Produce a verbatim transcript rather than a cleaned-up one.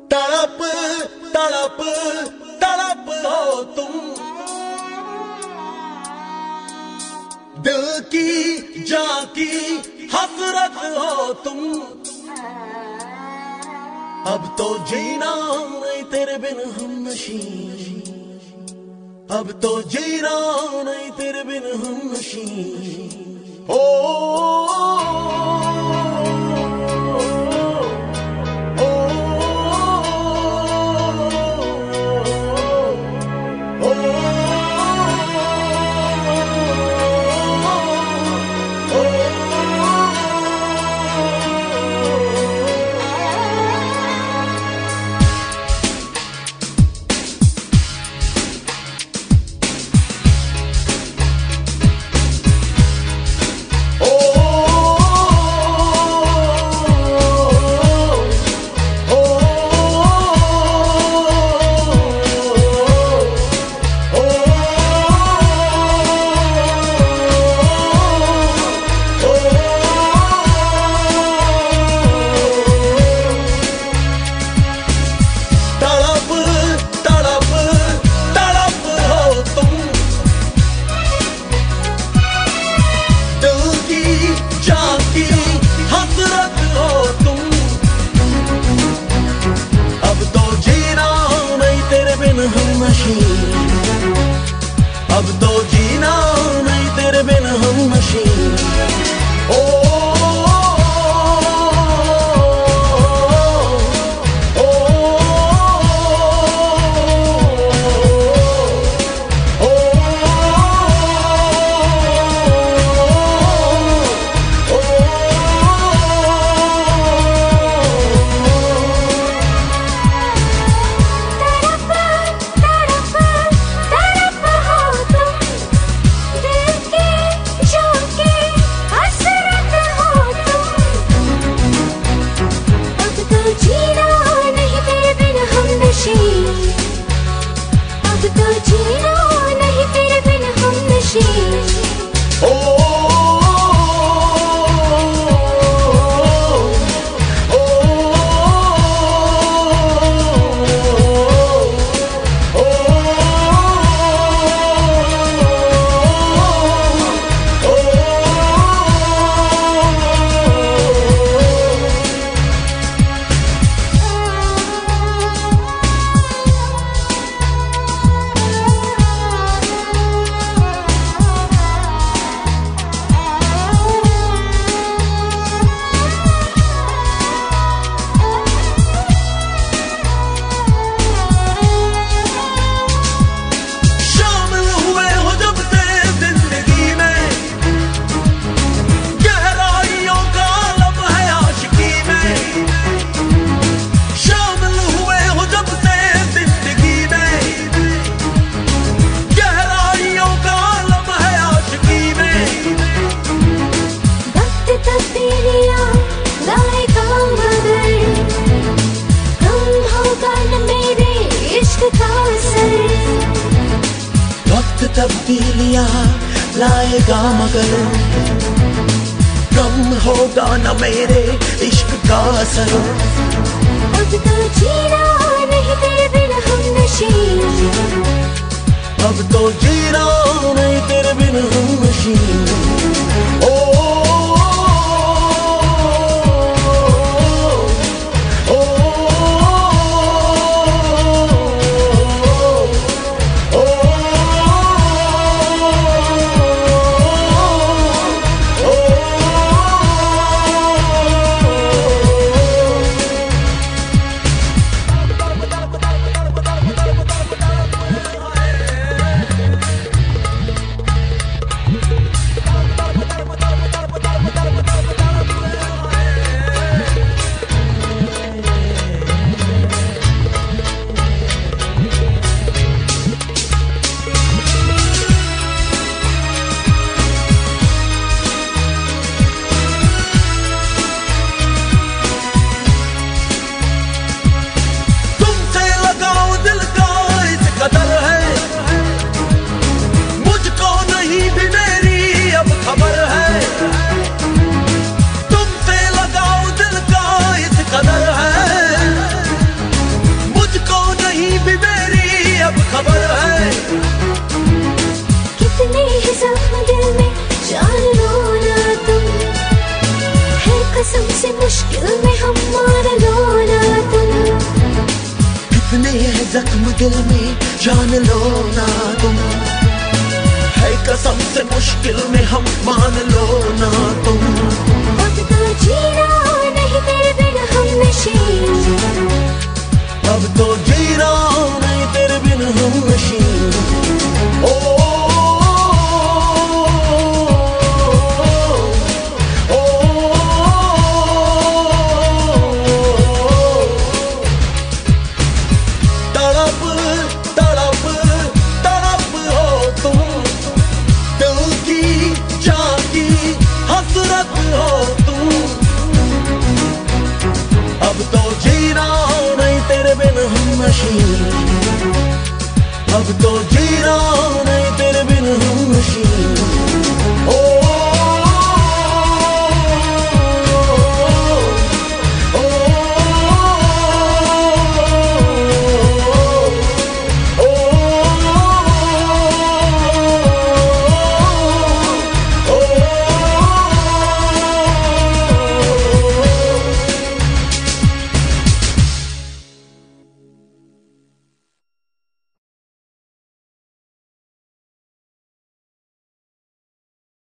तड़प तड़प तड़प हो तुम, दिल की जान की हसरत हो तुम। अब तो जीना नहीं तेरे बिन हमनशी, अब तो जीना नहीं तेरे बिन हमनशी। ओ अब तो जीना नहीं तेरे बिन हमनशी। ओ अब तो जीना नहीं तेरे बिन हमनशी। ओ वक्त तब्दीलियां लाएगा मगर कम होगा न मेरे इश्क का असर। अब तो जीना नहीं तेरे बिन हमनशी, अब तो जीना नहीं तेरे बिन हमनशी। ओ दिल में जान लो ना तुम, है कसम से मुश्किल में हम मान लो ना तुम। अब तो जीना नहीं तेरे बिना हम नशीन, अब तो जीना नहीं तेरे बिना हम नशीन। ओ, ओ, तड़प तड़प तड़प हो तुम, दिल की जागी हसरत हो तुम। अब तो जीना नहीं तेरे बिन हम नशीन, अब तो जीना